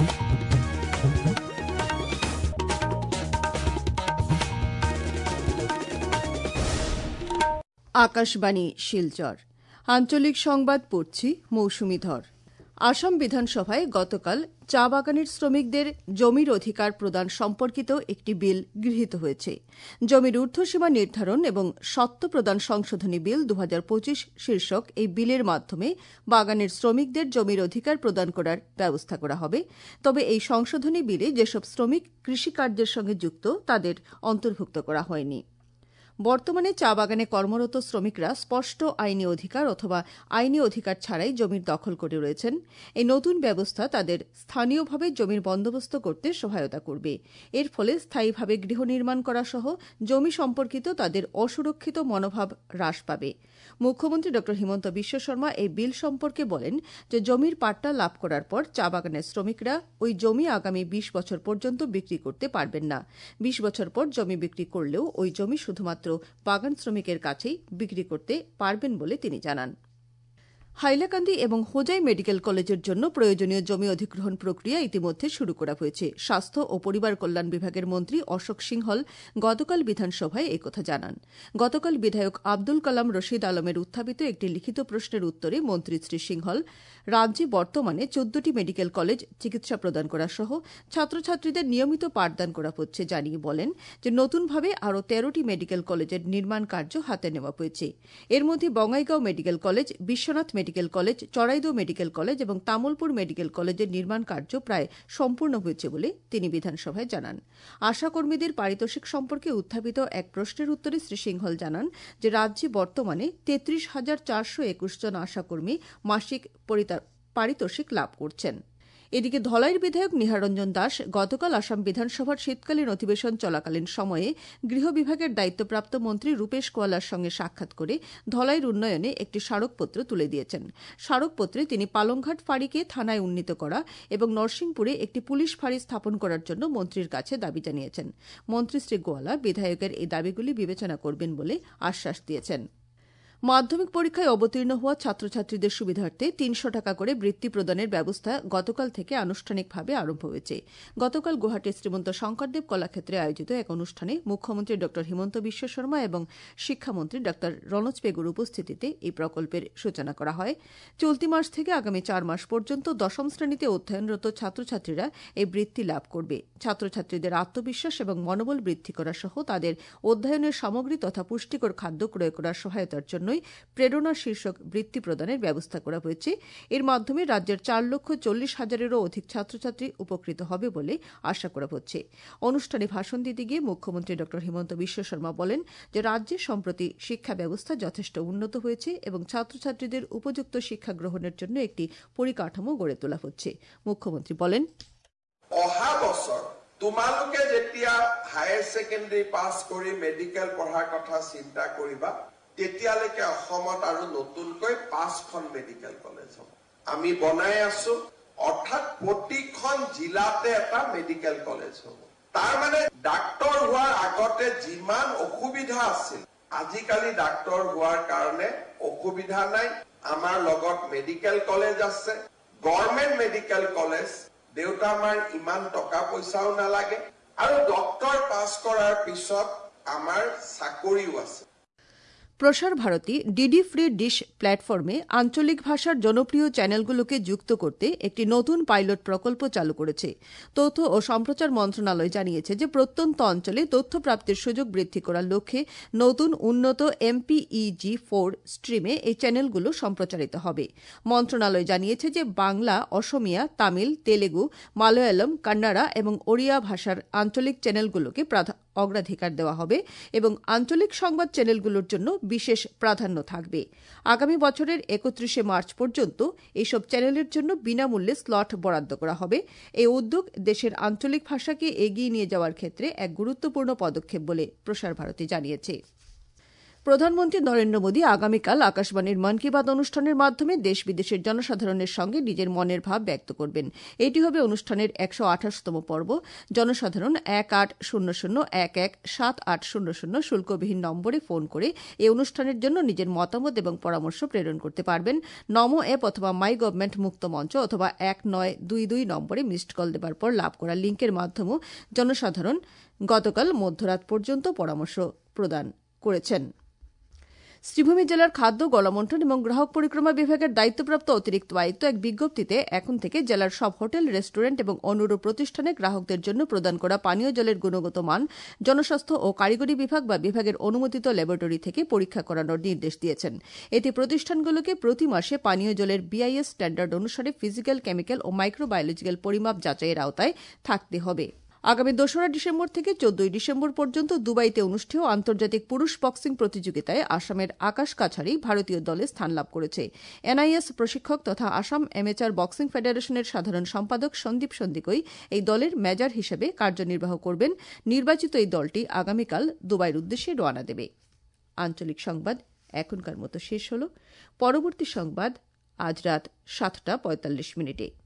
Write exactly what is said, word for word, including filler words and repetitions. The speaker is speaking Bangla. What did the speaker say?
আকাশবাণী শিলচর আঞ্চলিক সংবাদ পড়ছি মৌসুমী ধর। আসাম বিধানসভায় গতকাল চা বাগানের শ্রমিকদের জমির অধিকার প্রদান সম্পর্কিত একটি বিল গৃহীত হয়েছে। জমির ঊর্ধ্বসীমা নির্ধারণ এবং স্বত্ব প্রদান সংশোধনী বিল দু হাজার পঁচিশ শীর্ষক এই বিলের মাধ্যমে বাগানের শ্রমিকদের জমির অধিকার প্রদান করার ব্যবস্থা করা হবে। তবে এই সংশোধনী বিলে যেসব শ্রমিক কৃষিকার্যের সঙ্গে যুক্ত তাদের অন্তর্ভুক্ত করা হয়নি। বর্তমানে চা বাগানে কর্মরত শ্রমিকরা স্পষ্ট আইনি অধিকার অথবা আইনি অধিকার ছাড়াই জমির দখল করে রয়েছেন। এই নতুন ব্যবস্থা তাদের স্থানীয়ভাবে জমির বন্দোবস্ত করতে সহায়তা করবে। এর ফলে স্থায়ীভাবে গৃহ নির্মাণ করা সহ জমি সম্পর্কিত তাদের অসুরক্ষিত মনোভাব হ্রাস পাবে। মুখ্যমন্ত্রী ড হিমন্ত বিশ্ব শর্মা এই বিল সম্পর্কে বলেন যে জমির পাট্টা লাভ করার পর চা বাগানের শ্রমিকরা ওই জমি আগামী বিশ বছর পর্যন্ত বিক্রি করতে পারবেন না। বিশ বছর পর জমি বিক্রি করলেও ওই জমি শুধুমাত্র বাগান শ্রমিকের কাছেই বিক্রি করতে পারবেন বলে তিনি জানান। হাইলাকান্দি এবং হোজাই মেডিকেল কলেজের জন্য প্রয়োজনীয় জমি অধিগ্রহণ প্রক্রিয়া ইতিমধ্যে শুরু করা হয়েছে। স্বাস্থ্য ও পরিবার কল্যাণ বিভাগের মন্ত্রী অশোক সিংহল গতকাল বিধানসভায় একথা জানান। গতকাল বিধায়ক আব্দুল কালাম রশিদ আলমের উত্থাপিত একটি লিখিত প্রশ্নের উত্তরে মন্ত্রী শ্রী সিংহল রাজ্যে বর্তমানে চোদ্দটি মেডিকেল কলেজ চিকিৎসা প্রদান করা সহ ছাত্রছাত্রীদের নিয়মিত পাঠদান করা হচ্ছে জানিয়ে বলেন যে নতুনভাবে আরও তেরোটি মেডিকেল কলেজের নির্মাণ কার্য হাতে নেওয়া হয়েছে। এর মধ্যে Bongaigaon medical college, Biswanath medical college, Charaideo medical college এবং তামুলপুর মেডিকেল কলেজের নির্মাণ কার্য প্রায় সম্পূর্ণ হয়েছে বলে তিনি বিধানসভায় জানান। আশাকর্মীদের পারিতোষিক সম্পর্কে উত্থাপিত এক প্রশ্নের উত্তরে শ্রী সিংহল জানান যে রাজ্যে বর্তমানে তেত্রিশ হাজার চারশো একুশ জন আশাকর্মী মাসিক পারিতোষিক লাভ করছেন। এদিকে ধলাইয়ের বিধায়ক নিহাররঞ্জন দাস গতকাল আসাম বিধানসভার শীতকালীন অধিবেশন চলাকালীন সময়ে গৃহ বিভাগের দায়িত্বপ্রাপ্ত মন্ত্রী রূপেশ কোয়ালার সঙ্গে সাক্ষাৎ করে ধলাইয়ের উন্নয়নে একটি স্মারকপত্র তুলে দিয়েছেন। স্মারকপত্রে তিনি পালংঘাট ফাঁড়িকে থানায় উন্নীত করা এবং নরসিংপুরে একটি পুলিশ ফাঁড়ি স্থাপন করার জন্য মন্ত্রীর কাছে দাবি জানিয়েছেন। মন্ত্রী শ্রী গোয়ালা বিধায়কের এই দাবিগুলি বিবেচনা করবেন বলে আশ্বাস দিয়েছেন। মাধ্যমিক পরীক্ষায় অবতীর্ণ হওয়া ছাত্রছাত্রীদের সুবিধার্থে তিনশো টাকা করে বৃত্তি প্রদানের ব্যবস্থা গতকাল থেকে আনুষ্ঠানিকভাবে আরম্ভ হয়েছে। গতকাল গুয়াহাটির শ্রীমন্ত শঙ্করদেব কলাক্ষেত্রে আয়োজিত এক অনুষ্ঠানে মুখ্যমন্ত্রী ড হিমন্ত বিশ্ব শর্মা এবং শিক্ষামন্ত্রী ড রনোজ পেগুর উপস্থিতিতে এই প্রকল্পের সূচনা করা হয়। চলতি মাস থেকে আগামী চার মাস পর্যন্ত দশম শ্রেণীতে অধ্যয়নরত ছাত্রছাত্রীরা এই বৃত্তি লাভ করবে। ছাত্রছাত্রীদের আত্মবিশ্বাস এবং মনোবল বৃদ্ধি করা সহ তাদের অধ্যয়নের সামগ্রী তথা পুষ্টিকর খাদ্য ক্রয় করার সহায়তার জন্য প্রেরণা শীর্ষক বৃত্তি প্রদানের ব্যবস্থা করা হয়েছে। এর মাধ্যমে রাজ্যের চার লক্ষ চল্লিশ হাজারেরও অধিক ছাত্রছাত্রী উপকৃত হবে বলে আশা করা হচ্ছে। অনুষ্ঠানে ভাষণ দিতে গিয়ে মুখ্যমন্ত্রী ড হিমন্ত বিশ্ব শর্মা বলেন যে রাজ্যে সম্প্রতি শিক্ষা ব্যবস্থা যথেষ্ট উন্নত হয়েছে এবং ছাত্রছাত্রীদের উপযুক্ত শিক্ষা গ্রহণের জন্য একটি পরিকাঠামো গড়ে তোলা হচ্ছে। মুখ্যমন্ত্রী বলেন, অহা বছর তোমালোকে যেতিয়া হায়াৰ ছেকেণ্ডাৰী পাছ কৰি মেডিকেল পঢ়াৰ কথা চিন্তা কৰিবা তেতিয়ালৈকে অসমত আৰু নতুনকৈ পাঁচখন মেডিকেল কলেজ হ'ব। আমি বনাই আছো, অৰ্থাৎ প্ৰতিখন জিলাতে এটা মেডিকেল কলেজ হ'ব। তাৰ মানে ডাক্তৰ হোৱাৰ আগতে যিমান অসুবিধা আছিল আজিকালি ডাক্তৰ হোৱাৰ কাৰণে অসুবিধা নাই। আমাৰ লগত মেডিকেল কলেজ আছে, গভৰ্ণমেণ্ট মেডিকেল কলেজ। দেউতা মাৰ ইমান টকা পইচাও নালাগে আৰু ডক্টৰ পাছ কৰাৰ পিছত আমাৰ চাকৰিও আছে। প্রসার ভারতী ডিডি ফ্রি ডিশ প্ল্যাটফর্মে আঞ্চলিক ভাষার জনপ্রিয় চ্যানেলগুলোকে যুক্ত করতে একটি নতুন পাইলট প্রকল্প চালু করেছে। তথ্য ও সম্প্রচার মন্ত্রণালয় জানিয়েছে যে প্রত্যন্ত অঞ্চলে তথ্য প্রাপ্তির সুযোগ বৃদ্ধি করার লক্ষ্যে নতুন উন্নত এমপিইজি ফোর স্ট্রিমে এই চ্যানেলগুলো সম্প্রচারিত হবে। মন্ত্রণালয় জানিয়েছে যে বাংলা, অসমিয়া, তামিল, তেলেগু, মালয়ালম, কান্নাড়া এবং ওড়িয়া ভাষার আঞ্চলিক চ্যানেলগুলোকে অগ্রাধিকার দেওয়া হবে এবং আঞ্চলিক সংবাদ চ্যানেলগুলোর জন্য বিশেষ প্রাধান্য থাকবে। আগামী বছরের একত্রিশে মার্চ পর্যন্ত এইসব চ্যানেলের জন্য বিনামূল্যে স্লট বরাদ্দ করা হবে। এই উদ্যোগ দেশের আঞ্চলিক ভাষাকে এগিয়ে নিয়ে যাওয়ার ক্ষেত্রে এক গুরুত্বপূর্ণ পদক্ষেপ বলে প্রসার ভারতী জানিয়েছে। প্রধানমন্ত্রী নরেন্দ্র মোদী আগামীকাল আকাশবাণীর মন কি বাত অনুষ্ঠানের মাধ্যমে দেশ বিদেশের জনসাধারণের সঙ্গে নিজের মনের ভাব ব্যক্ত করবেন। এটি হবে অনুষ্ঠানের একশো আঠাশতম পর্ব। জনসাধারণ এক আট শূন্য শূন্য এক এক সাত আট শূন্য শূন্য শুল্কবিহীন নম্বরে ফোন করে এই অনুষ্ঠানের জন্য নিজের মতামত এবং পরামর্শ প্রেরণ করতে পারবেন। নমো অ্যাপ অথবা মাই গভর্নমেন্ট মুক্ত মঞ্চ অথবা এক নয় দুই দুই নম্বরে মিসড কল দেবার পর লাভ করা লিঙ্কের মাধ্যমেও জনসাধারণ গতকাল মধ্যরাত পর্যন্ত পরামর্শ প্রদান করেছেন। শ্রীভূমি জেলার খাদ্য গণবণ্টন এবং গ্রাহক পরিক্রমা বিভাগের দায়িত্বপ্রাপ্ত অতিরিক্ত আয়ুক্ত এক বিজ্ঞপ্তিতে এখন থেকে জেলার সব হোটেল, রেস্টুরেন্ট এবং অনুরূপ প্রতিষ্ঠানে গ্রাহকদের জন্য প্রদান করা পানীয় জলের গুণগত মান জনস্বাস্থ্য ও কারিগরি বিভাগ বা বিভাগের অনুমোদিত ল্যাবরেটরি থেকে পরীক্ষা করানোর নির্দেশ দিয়েছেন। এতে প্রতিষ্ঠানগুলোকে প্রতি মাসে পানীয় জলের বিআইএস স্ট্যান্ডার্ড অনুসারে ফিজিক্যাল, কেমিক্যাল ও মাইক্রোবায়োলজিক্যাল পরিমাপ যাচাইয়ের আওতায় থাকতে হবে। আগামী দোসরা ডিসেম্বর থেকে চোদ্দই ডিসেম্বর পর্যন্ত দুবাইতে অনুষ্ঠেয় আন্তর্জাতিক পুরুষ বক্সিং প্রতিযোগিতায় আসামের আকাশ কাছারি ভারতীয় দলে স্থান লাভ করেছে। এনআইএস প্রশিক্ষক তথা আসাম অ্যামেচার বক্সিং ফেডারেশনের সাধারণ সম্পাদক সন্দীপ সন্দিকৈ এই দলের মেজর হিসেবে কার্যনির্বাহ করবেন। নির্বাচিত এই দলটি আগামীকাল দুবাইয়ের উদ্দেশ্যে রওনা দেবে। আঞ্চলিক সংবাদ এখনকার মতো শেষ হল। পরবর্তী সংবাদ আজ রাত সাতটা পঁয়তাল্লিশ মিনিটে।